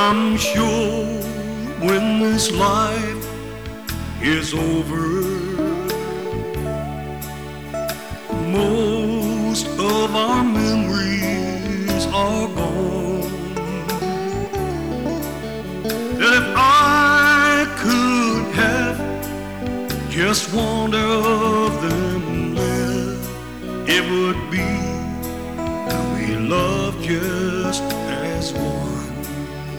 I'm sure when this life is over, most of our memories are gone. And if I could have just wandered